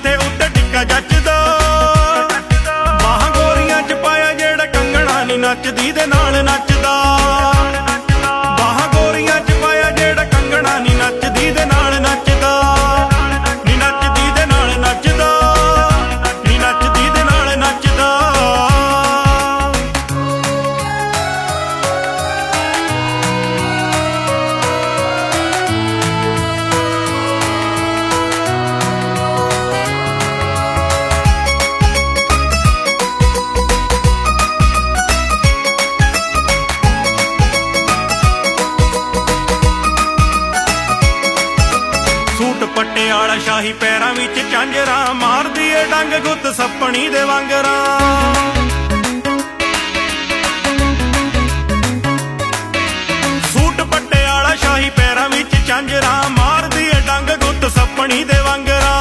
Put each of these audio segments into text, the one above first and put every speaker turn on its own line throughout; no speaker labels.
ਮੱਥੇ ਉੱਤੇ ਟਿੱਕਾ ਜੱਚਦਾ। ਬਾਹਾਂ ਗੋਰੀਆਂ ਚ ਪਾਇਆ ਜਿਹੜਾ ਕੰਗਣਾ ਨੀ ਨੱਚਦੀ ਦੇ ਨਾਲ ਨੱਚਦਾ। ਬਾਹਾਂ ਗੋਰੀਆਂ ਚ ਪਾਇਆ ਜਿਹੜਾ ਕੰਗਣਾ ਨੀ ਨੱਚਦੀ ਦੇ ਨਾਲ ਨੱਚਦਾ। ਨੀ ਨੱਚਦੀ ਦੇ ਨਾਲ ਨੱਚਦਾ, ਨੀ ਨੱਚਦੀ ਦੇ ਨਾਲ ਨੱਚਦਾ। ਸੂਟ ਪਟਿਆਲਾ ਸ਼ਾਹੀ ਪੈਰਾਂ ਵਿੱਚ ਝਾਂਜਰਾਂ ਮਾਰਦੀ ਏ ਡੰਗ ਗੁੱਤ ਸੱਪਣੀ ਦੇ ਵਾਂਗਰਾਂ। ਸੂਟ ਪਟਿਆਲਾ ਸ਼ਾਹੀ ਪੈਰਾਂ ਵਿੱਚ ਝਾਂਜਰਾਂ ਮਾਰਦੀ ਏ ਡੰਗ ਗੁੱਤ ਸੱਪਣੀ ਦੇ ਵਾਂਗਰਾਂ।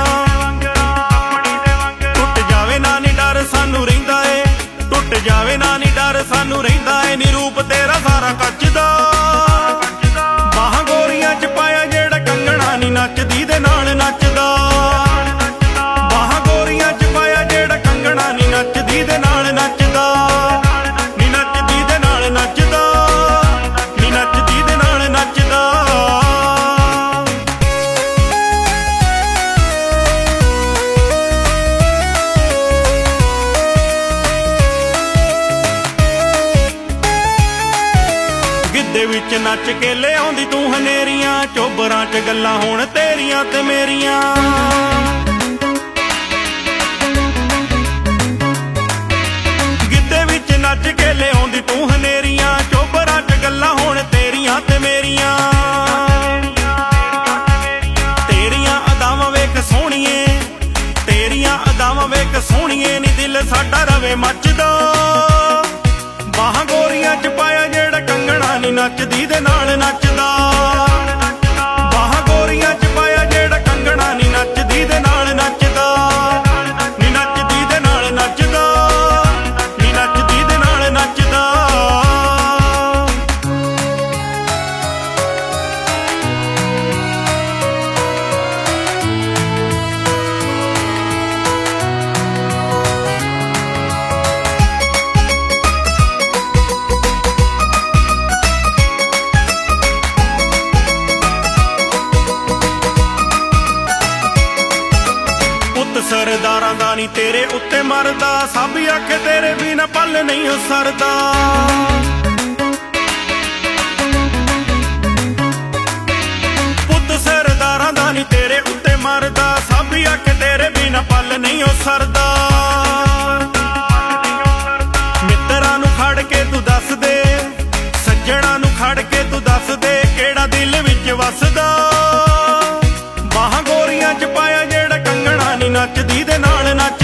ਟੁੱਟ ਜਾਵੇ ਨਾ ਨੀ ਡਰ ਸਾਨੂੰ ਰਹਿੰਦਾ ਏ, ਟੁੱਟ ਜਾਵੇ ਨਾ ਨੀ ਡਰ ਸਾਨੂੰ ਰਹਿੰਦਾ ਏ। ਨੀ ਰੂਪ ਤੇਰਾ ਸਾਰਾ ਕੱਚਦਾ। ਬਾਹਾਂ ਗੋਰੀਆਂ ਚ ਪਾਇਆ ਜਿਹੜਾ ਕੰਗਣਾ ਨੀ ਨੱਚਦੀ ਦੇ ਨਾਲ ਨੱਚਦਾ। ਬਾਹਾਂ ਗੋਰੀਆਂ ਚ ਪਾਇਆ ਜਿਹੜਾ ਕੰਗਣਾ ਨੀ ਨੱਚਦੀ ਦੇ ਨਾਲ ਨੱਚਦਾ। ਨੀ ਨੱਚਦੀ ਦੇ ਨਾਲ ਨੱਚਦਾ, ਨੀ ਨੱਚਦੀ ਦੇ ਨਾਲ ਨੱਚਦਾ। ਗਿੱਧੇ ਵਿੱਚ ਨੱਚ ਕੇ ਲਿਆਉਂਦੀ ਤੂੰ ਹਨੇਰੀਆਂ, ਚੋਬਰਾਂ ਚ ਗੱਲਾਂ ਹੁਣ ਤੇਰੀਆਂ ਤੇ ਮੇਰੀਆਂ। ਗਿੱਧੇ ਵਿੱਚ ਨੱਚ ਕੇ ਲਿਆਉਂਦੀ ਤੂੰ ਹਨੇਰੀਆਂ, ਚੋਬਰਾਂ ਚ ਗੱਲਾਂ ਹੁਣ ਤੇਰੀਆਂ ਤੇ ਮੇਰੀਆਂ। ਤੇਰੀਆਂ ਅਦਾਵਾਂ ਵੇਖ ਸੋਹਣੀਏ, ਤੇਰੀਆਂ ਅਦਾਵਾਂ ਵੇਖ ਸੋਹਣੀਏ, ਨੀ ਦਿਲ ਸਾਡਾ ਰਵੇ ਮੱਚਦਾ। ਬਾਹਾਂ ਗੋਰੀਆਂ ਚ ਪਾਇਆ ਜਿਹੜਾ ਕੰਗਣਾ ਨੀ ਨੱਚਦੀ ਦੇ ਨਾਲ ਨੱਚਦਾ। ਬਾਹਾਂ ਗੋਰੀਆਂ ਚ ਪਾਇਆ ਜਿਹੜਾ ਕੰਗਣਾ ਨੀ ਨੱਚਦੀ ਦੇ ਨਾਲ ਨੱਚਦਾ। ਨੀ ਨੱਚਦੀ ਦੇ ਨਾਲ ਨੱਚਦਾ, ਨੀ ਨੱਚਦੀ ਦੇ ਨਾਲ ਨੱਚਦਾ। ਸਰਦਾਰਾਂ ਦਾ ਨੀ ਤੇਰੇ ਉੱਤੇ ਮਰਦਾ, ਸਭ ਆਖੇ ਤੇਰੇ ਬਿਨਾ ਪਲ ਨਹੀਂ ਹੋ ਸਰਦਾ। ਪੁੱਤ ਸਰਦਾਰਾਂ ਦਾ ਨੀ ਤੇਰੇ ਉੱਤੇ ਮਰਦਾ, ਸਭ ਆਖੇ ਤੇਰੇ ਬਿਨਾ ਪਲ ਨਹੀਂ ਹੋ ਸਰਦਾ। ਮਿੱਤਰਾਂ ਨੂੰ ਖੜ ਕੇ ਤੂੰ ਦੱਸ ਦੇ, ਸੱਜਣਾ ਨੂੰ ਖੜ ਕੇ ਤੂੰ ਦੱਸ ਦੇ, ਕਿਹੜਾ ਦਿਲ ਵਿੱਚ ਵਸਦਾ। ਬਾਹਾਂ ਗੋਰੀਆਂ ਚ ਪਾਇਆ ਜਿਹੜਾ ਕੰਗਣਾ ਨੀ ਨੱਚਦੀ ਦੇ ਨਾਲ ਨੱਚ